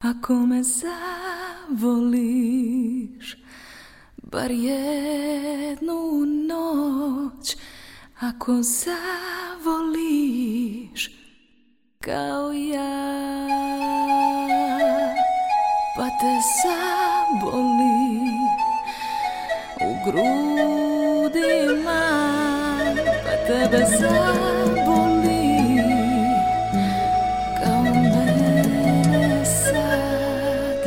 Ako me zavoliš bar jednu noć, ako zavoliš kao ja, pa te zaboli u grudima, pa tebe zaboli kao mene sad.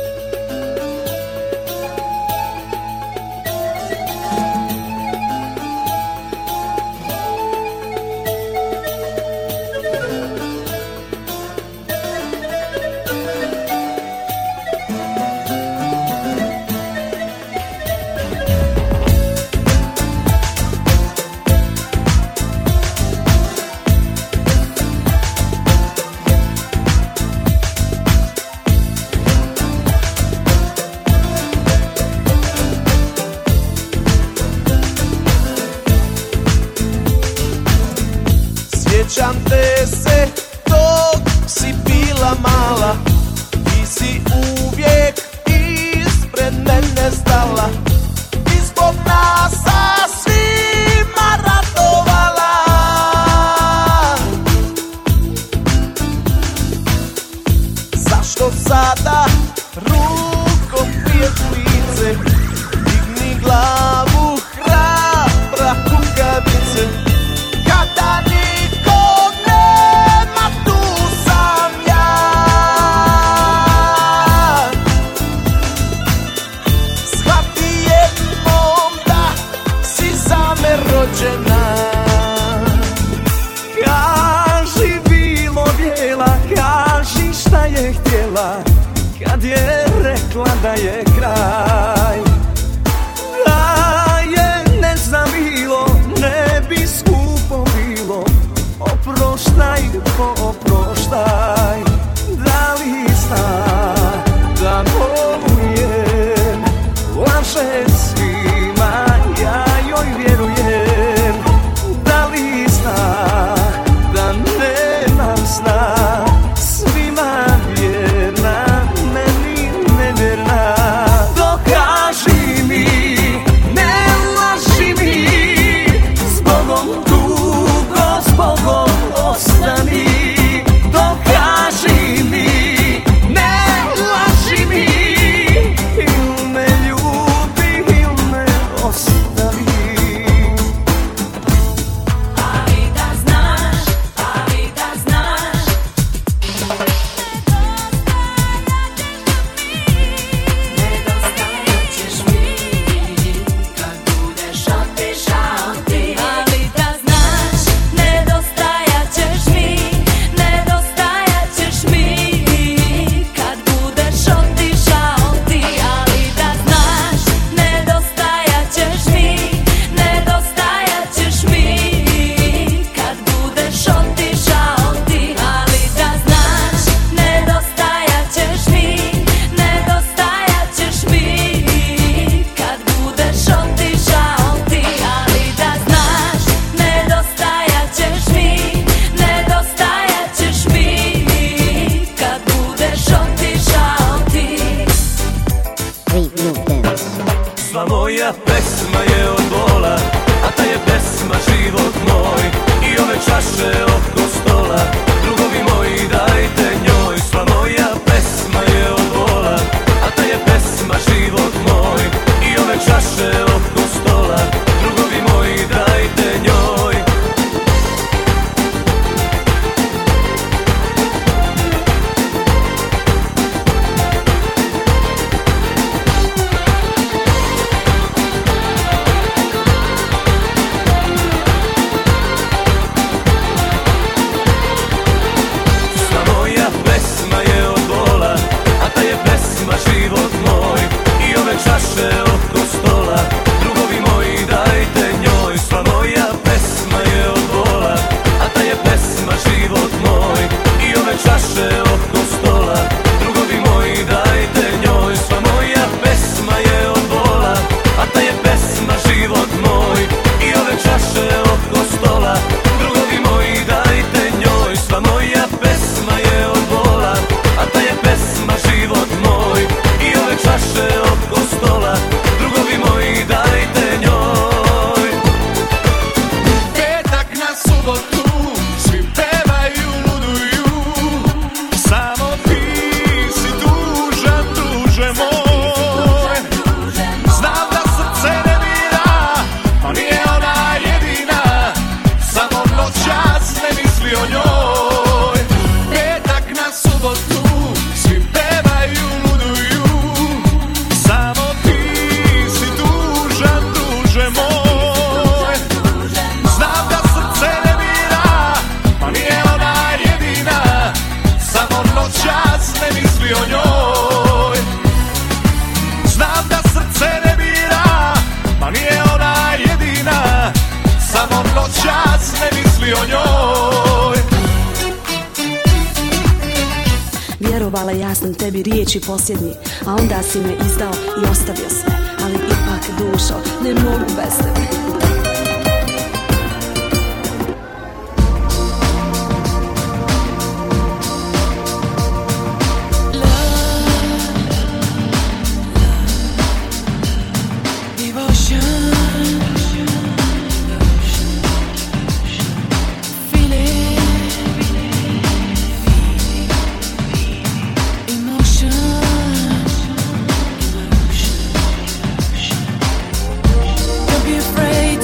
Sjećam te se dok si bila mala, ti si uvijek ispred mene stala i zbog nas sa svima ratovala. Zašto sada rukom priješ lice, digni glavu hrabra kukavice, kada nikog nema tu sam ja. Shvati jednom da si za me rođena. Kaži bilo bijela, kaži šta je htjela kad je rekla da je kraj. Da je ne znam bilo, ne bi skupo bilo. Oproštaj, oproštaj. Da li zna da volim, laže svima, ja joj vjerujem. Da li zna da nema sna, svima vjerna, meni nevjerna. Dokaži mi, ne laži mi, zbogom dugo, zbogom ostani. Dokaži mi, ne laži mi, ili me ljubi, ili me ostavi. Ali da znaš, ali da znaš, nedostajat ćeš mi kad budeš otišao ti. Ali da znaš, nedostajat ćeš mi, nedostajat ćeš mi kad budeš otišao ti. Ali da znaš, nedostajat ćeš mi, nedostajat ćeš mi kad budeš otišao ti. Ali da znaš, nedostajat ćeš mi, nedostajat ćeš mi kad budeš otišao ti. Ali da znaš, nedostajat ćeš mi, nedostajat ćeš mi kad budeš otišao ti. Sva moja pesma je od bola, a ta je pesma život moj. I ove čaše oko stola, drugovi moji dajte njoj. Sva moja pesma je od bola, a ta je pesma život moj. I ove čaše oko stola, drugovi moji dajte njoj. sam tebi riječi posljednji, a onda si me izdao i ostavio sve. Ali ipak, dušo, ne mogu bez tebe. Don't be afraid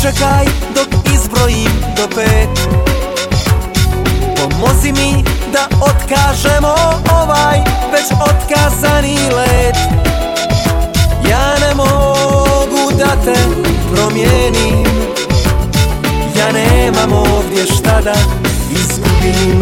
Pričekaj dok izbrojim do 5. Pomozi mi da otkažemo ovaj već otkazani let. Ja ne mogu da te promijenim, ja nemam ovdje šta da izgubim.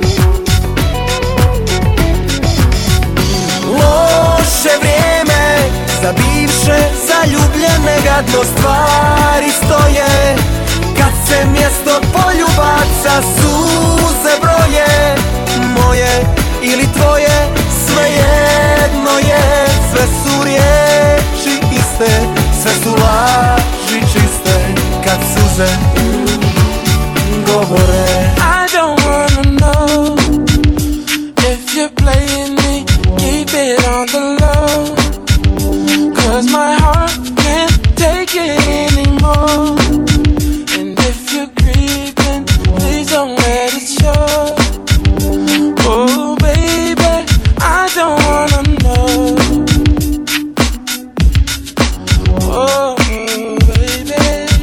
Loše vrijeme za bivše zaljubljene, gadno stvari stoje kad se mjesto poljubaca suze broje. Moje ili tvoje, svejedno je, sve su riječi iste, sve su laži čiste kad suze govore. I don't wanna know if you're playing me, keep it on the low, 'cause my heart can't take it anymore. And if you're creeping, please don't let it show. Oh baby, I don't wanna know. Oh baby.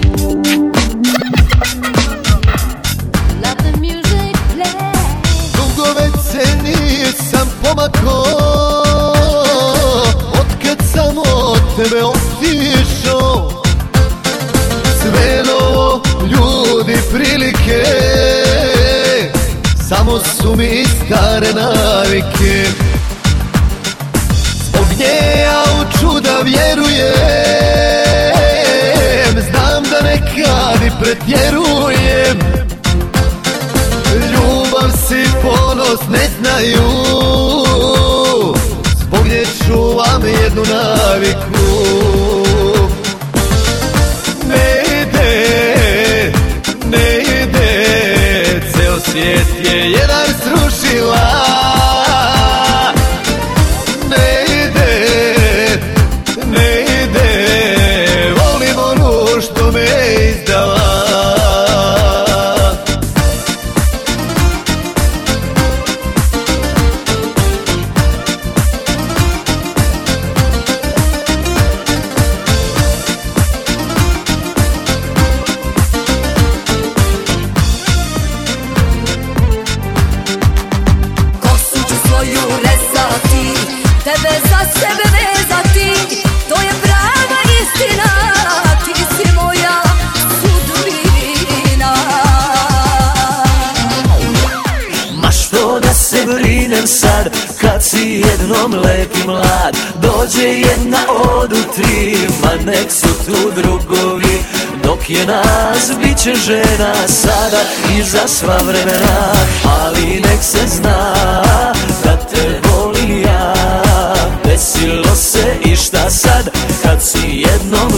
Let the music play. Dugo već se nisam pomakao otkad sam od tebe otišao. Sve novo, ljudi, prilike, samo su mi stare navike. Zbog nje ja u čuda vjerujem, znam da nekad i pretjerujem. Ljubav si, ponos ne znaju, zbog nje čuvam jednu naviku. Ne ide, ne ide, ceo svijet je jedan srušila. Ne ide, ne ide, volim onu što me izdala. Kosu ću svoju rezati, tebe za sebe vezati, to je prava istina, ti si moja sudbina. Ma što da se brinem sad, kad si jednom lep i mlad. Dođe jedna od u 3, ma nek su tu drugovi. Dok je nas, bit će žena sada i za sva vremena. Ali nek se zna da te volim ja. Desilo se i šta sad, kad si jednom